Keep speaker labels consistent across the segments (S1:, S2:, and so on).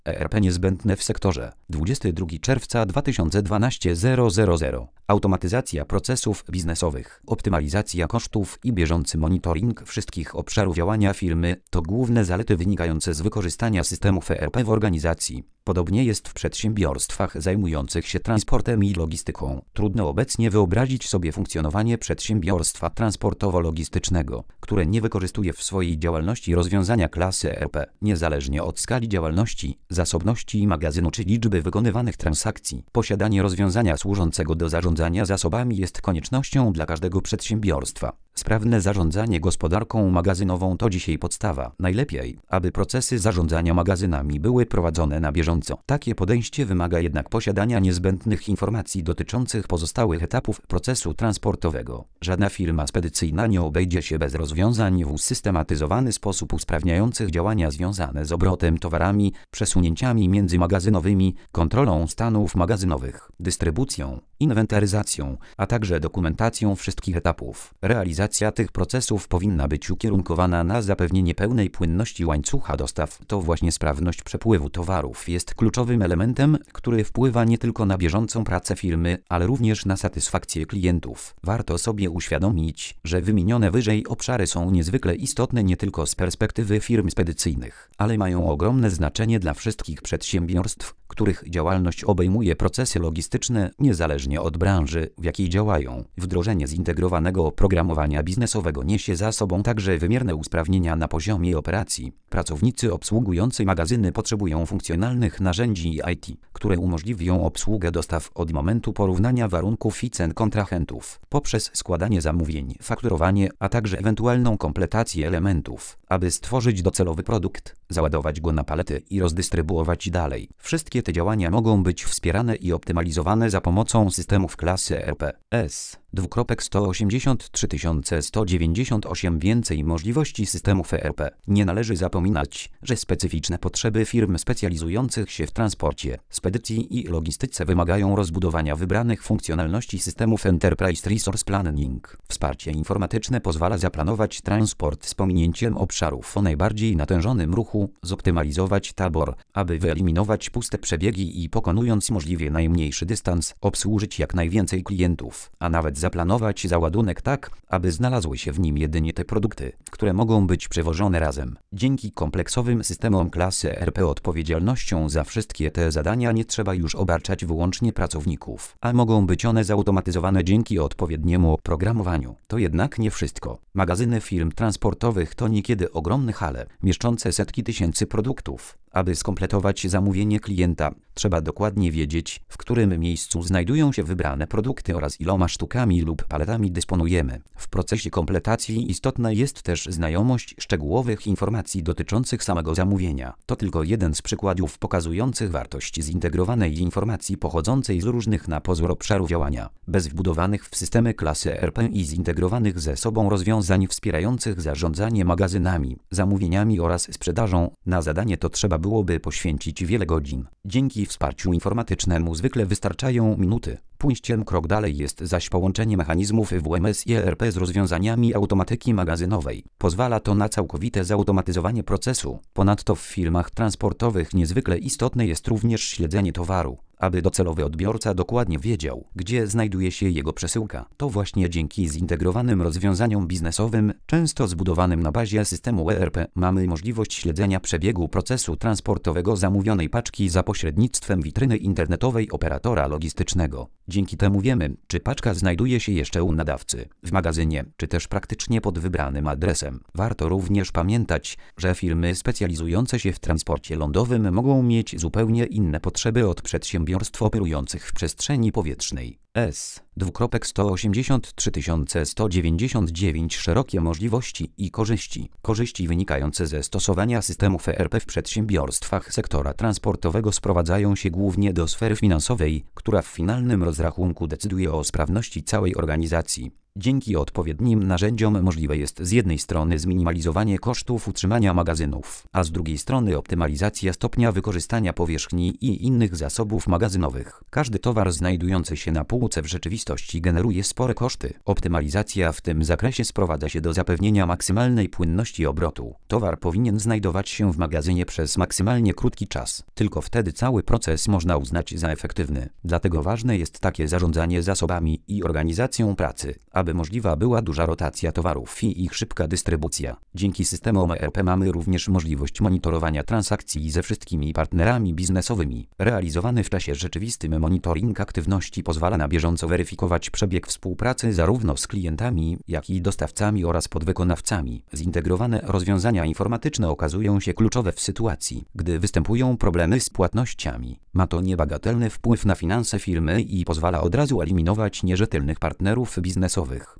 S1: ERP niezbędne w sektorze. 22 czerwca 2012 000. Automatyzacja procesów biznesowych, optymalizacja kosztów i bieżący monitoring wszystkich obszarów działania firmy to główne zalety wynikające z wykorzystania systemów ERP w organizacji. Podobnie jest w przedsiębiorstwach zajmujących się transportem i logistyką. Trudno obecnie wyobrazić sobie funkcjonowanie przedsiębiorstwa transportowo-logistycznego, które nie wykorzystuje w swojej działalności rozwiązania klasy ERP. Niezależnie od skali działalności, zasobności magazynu czy liczby wykonywanych transakcji, posiadanie rozwiązania służącego do zarządzania zasobami jest koniecznością dla każdego przedsiębiorstwa. Sprawne zarządzanie gospodarką magazynową to dzisiaj podstawa. Najlepiej, aby procesy zarządzania magazynami były prowadzone na bieżąco. Takie podejście wymaga jednak posiadania niezbędnych informacji dotyczących pozostałych etapów procesu transportowego. Żadna firma spedycyjna nie obejdzie się bez rozwiązań w usystematyzowany sposób usprawniających działania związane z obrotem towarami, przesunięciami międzymagazynowymi, kontrolą stanów magazynowych, dystrybucją, inwentaryzacją, a także dokumentacją wszystkich etapów. Realizacja tych procesów powinna być ukierunkowana na zapewnienie pełnej płynności łańcucha dostaw. To właśnie sprawność przepływu towarów jest kluczowym elementem, który wpływa nie tylko na bieżącą pracę firmy, ale również na satysfakcję klientów. Warto sobie uświadomić, że wymienione wyżej obszary są niezwykle istotne nie tylko z perspektywy firm spedycyjnych, ale mają ogromne znaczenie dla wszystkich przedsiębiorstw, których działalność obejmuje procesy logistyczne niezależnie od branży, w jakiej działają. Wdrożenie zintegrowanego oprogramowania biznesowego niesie za sobą także wymierne usprawnienia na poziomie operacji. Pracownicy obsługujący magazyny potrzebują funkcjonalnych narzędzi IT, które umożliwią obsługę dostaw od momentu porównania warunków i cen kontrahentów, poprzez składanie zamówień, fakturowanie, a także ewentualną kompletację elementów, aby stworzyć docelowy produkt, załadować go na palety i rozdystrybuować dalej. Wszystkie te działania mogą być wspierane i optymalizowane za pomocą systemów klasy ERP. S283198 Więcej możliwości systemów ERP. Nie należy zapominać, że specyficzne potrzeby firm specjalizujących się w transporcie, spedycji i logistyce wymagają rozbudowania wybranych funkcjonalności systemów Enterprise Resource Planning. Wsparcie informatyczne pozwala zaplanować transport z pominięciem obszarów o najbardziej natężonym ruchu, zoptymalizować tabor, aby wyeliminować puste przebiegi i pokonując możliwie najmniejszy dystans, obsłużyć jak najwięcej klientów, a nawet zaplanować załadunek tak, aby znalazły się w nim jedynie te produkty, które mogą być przewożone razem. Dzięki kompleksowym systemom klasy ERP odpowiedzialnością za wszystkie te zadania nie trzeba już obarczać wyłącznie pracowników, a mogą być one zautomatyzowane dzięki odpowiedniemu oprogramowaniu. To jednak nie wszystko. Magazyny firm transportowych to niekiedy ogromne hale, mieszczące setki tysięcy produktów. Aby skompletować zamówienie klienta, trzeba dokładnie wiedzieć, w którym miejscu znajdują się wybrane produkty oraz iloma sztukami lub paletami dysponujemy. W procesie kompletacji istotna jest też znajomość szczegółowych informacji dotyczących samego zamówienia. To tylko jeden z przykładów pokazujących wartość zintegrowanej informacji pochodzącej z różnych na pozór obszarów działania. Bez wbudowanych w systemy klasy ERP i zintegrowanych ze sobą rozwiązań wspierających zarządzanie magazynami, zamówieniami oraz sprzedażą, na zadanie to trzeba byłoby poświęcić wiele godzin. Dzięki wsparciu informatycznemu zwykle wystarczają minuty. Pójściem krok dalej jest zaś połączenie mechanizmów WMS i ERP z rozwiązaniami automatyki magazynowej. Pozwala to na całkowite zautomatyzowanie procesu. Ponadto w firmach transportowych niezwykle istotne jest również śledzenie towaru, aby docelowy odbiorca dokładnie wiedział, gdzie znajduje się jego przesyłka. To właśnie dzięki zintegrowanym rozwiązaniom biznesowym, często zbudowanym na bazie systemu ERP, mamy możliwość śledzenia przebiegu procesu transportowego zamówionej paczki za pośrednictwem witryny internetowej operatora logistycznego. Dzięki temu wiemy, czy paczka znajduje się jeszcze u nadawcy, w magazynie, czy też praktycznie pod wybranym adresem. Warto również pamiętać, że firmy specjalizujące się w transporcie lądowym mogą mieć zupełnie inne potrzeby od przedsiębiorstw operujących w przestrzeni powietrznej. S283199 Szerokie możliwości i korzyści. Korzyści wynikające ze stosowania systemów ERP w przedsiębiorstwach sektora transportowego sprowadzają się głównie do sfery finansowej, która w finalnym rozrachunku decyduje o sprawności całej organizacji. Dzięki odpowiednim narzędziom możliwe jest z jednej strony zminimalizowanie kosztów utrzymania magazynów, a z drugiej strony optymalizacja stopnia wykorzystania powierzchni i innych zasobów magazynowych. Każdy towar znajdujący się na półce w rzeczywistości generuje spore koszty. Optymalizacja w tym zakresie sprowadza się do zapewnienia maksymalnej płynności obrotu. Towar powinien znajdować się w magazynie przez maksymalnie krótki czas. Tylko wtedy cały proces można uznać za efektywny. Dlatego ważne jest takie zarządzanie zasobami i organizacją pracy, aby możliwa była duża rotacja towarów i ich szybka dystrybucja. Dzięki systemom ERP mamy również możliwość monitorowania transakcji ze wszystkimi partnerami biznesowymi. Realizowany w czasie rzeczywistym monitoring aktywności pozwala na bieżąco weryfikować przebieg współpracy zarówno z klientami, jak i dostawcami oraz podwykonawcami. Zintegrowane rozwiązania informatyczne okazują się kluczowe w sytuacji, gdy występują problemy z płatnościami. Ma to niebagatelny wpływ na finanse firmy i pozwala od razu eliminować nierzetelnych partnerów biznesowych.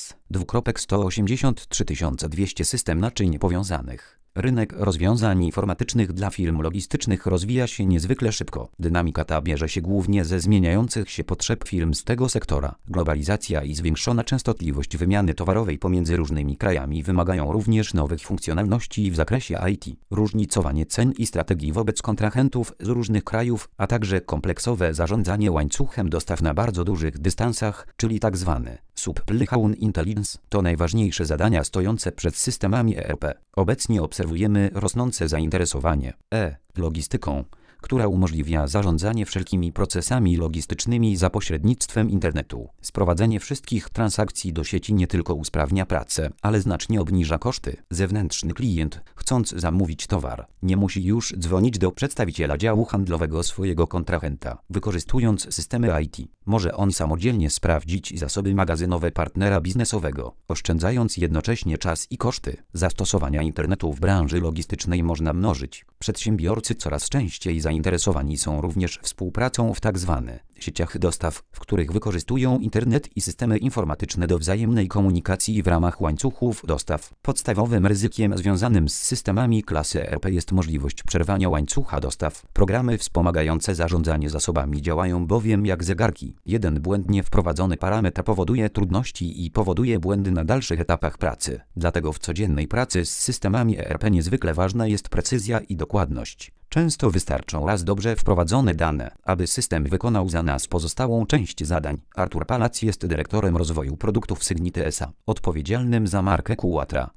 S1: S.183 System naczyń powiązanych. Rynek rozwiązań informatycznych dla firm logistycznych rozwija się niezwykle szybko. Dynamika ta bierze się głównie ze zmieniających się potrzeb firm z tego sektora. Globalizacja i zwiększona częstotliwość wymiany towarowej pomiędzy różnymi krajami wymagają również nowych funkcjonalności w zakresie IT. Różnicowanie cen i strategii wobec kontrahentów z różnych krajów, a także kompleksowe zarządzanie łańcuchem dostaw na bardzo dużych dystansach, czyli tzw. Supply Chain Intelligence, to najważniejsze zadania stojące przed systemami ERP. Obecnie obserwujemy rosnące zainteresowanie logistyką, która umożliwia zarządzanie wszelkimi procesami logistycznymi za pośrednictwem internetu. Sprowadzenie wszystkich transakcji do sieci nie tylko usprawnia pracę, ale znacznie obniża koszty. Zewnętrzny klient, chcąc zamówić towar, nie musi już dzwonić do przedstawiciela działu handlowego swojego kontrahenta. Wykorzystując systemy IT, może on samodzielnie sprawdzić zasoby magazynowe partnera biznesowego, oszczędzając jednocześnie czas i koszty. Zastosowania internetu w branży logistycznej można mnożyć. Przedsiębiorcy coraz częściej zainteresowani są również współpracą w tzw. sieciach dostaw, w których wykorzystują internet i systemy informatyczne do wzajemnej komunikacji w ramach łańcuchów dostaw. Podstawowym ryzykiem związanym z systemami klasy ERP jest możliwość przerwania łańcucha dostaw. Programy wspomagające zarządzanie zasobami działają bowiem jak zegarki. Jeden błędnie wprowadzony parametr powoduje trudności i powoduje błędy na dalszych etapach pracy. Dlatego w codziennej pracy z systemami ERP niezwykle ważna jest precyzja i dokładność. Często wystarczą raz dobrze wprowadzone dane, aby system wykonał za nas pozostałą część zadań. Artur Palac jest dyrektorem rozwoju produktów Sygnity S.A., odpowiedzialnym za markę Quatra.